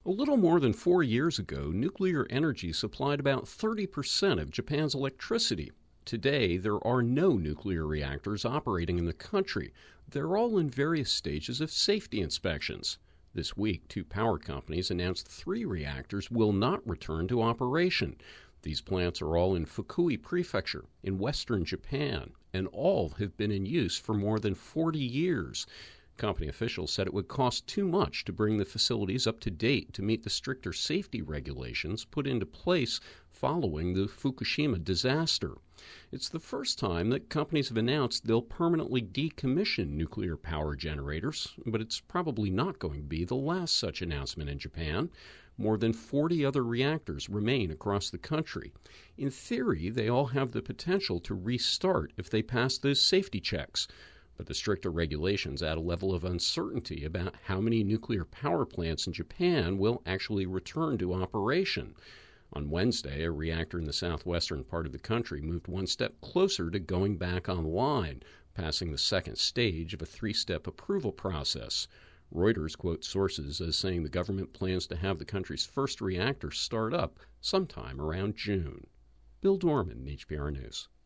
A little more than 4 years ago, nuclear energy supplied about 30% of Japan's electricity. Today, there are no nuclear reactors operating in the country. They're all in various stages of safety inspections. This week, two power companies announced 3 reactors will not return to operation. These plants are all in Fukui Prefecture in western Japan, and all have been in use for more than 40 years. Company officials said it would cost too much to bring the facilities up to date to meet the stricter safety regulations put into place following the Fukushima disaster. It's the first time that companies have announced they'll permanently decommission nuclear power generators, but it's probably not going to be the last such announcement in Japan. More than 40 other reactors remain across the country. In theory, they all have the potential to restart if they pass those safety checks. But the stricter regulations add a level of uncertainty about how many nuclear power plants in Japan will actually return to operation. On Wednesday, a reactor in the southwestern part of the country moved one step closer to going back online, passing the second stage of a 3-step approval process. Reuters quotes sources as saying the government plans to have the country's first reactor start up sometime around June. Bill Dorman, HPR News.